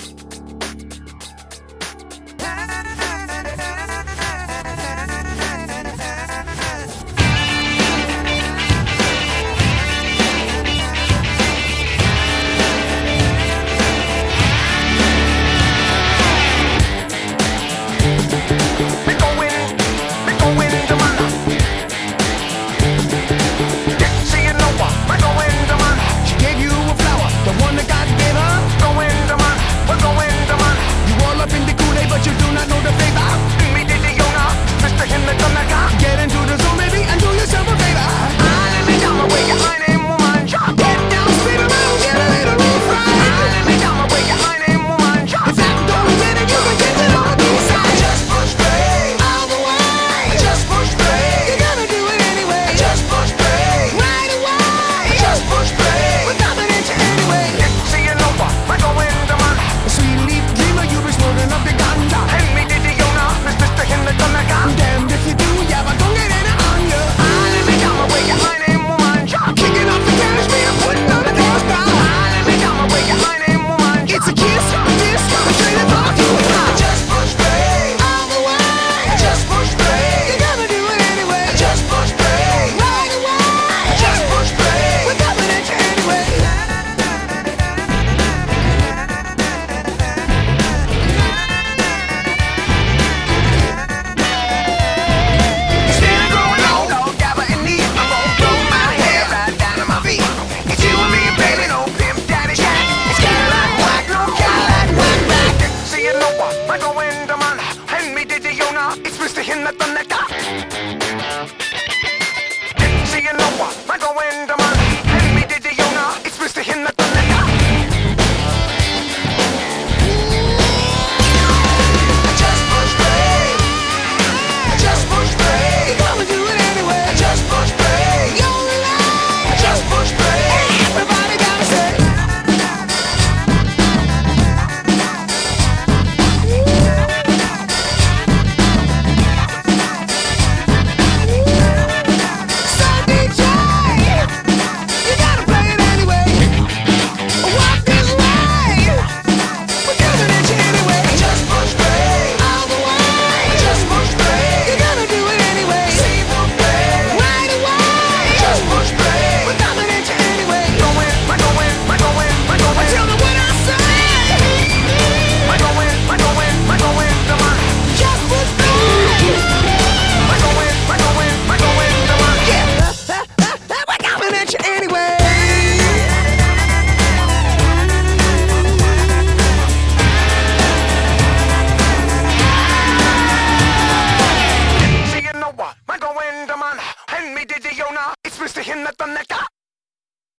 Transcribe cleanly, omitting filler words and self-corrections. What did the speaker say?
It's Mr. Hinnatanaka. So you know what? I go in the man. Hey, me did you know? It's Mr. Hinnatanaka. I just push play. I just push play. You gotta do it anyway. I just push play. You're alive. I just push play. Everybody gotta say. It's Mr. Hinnatanaka.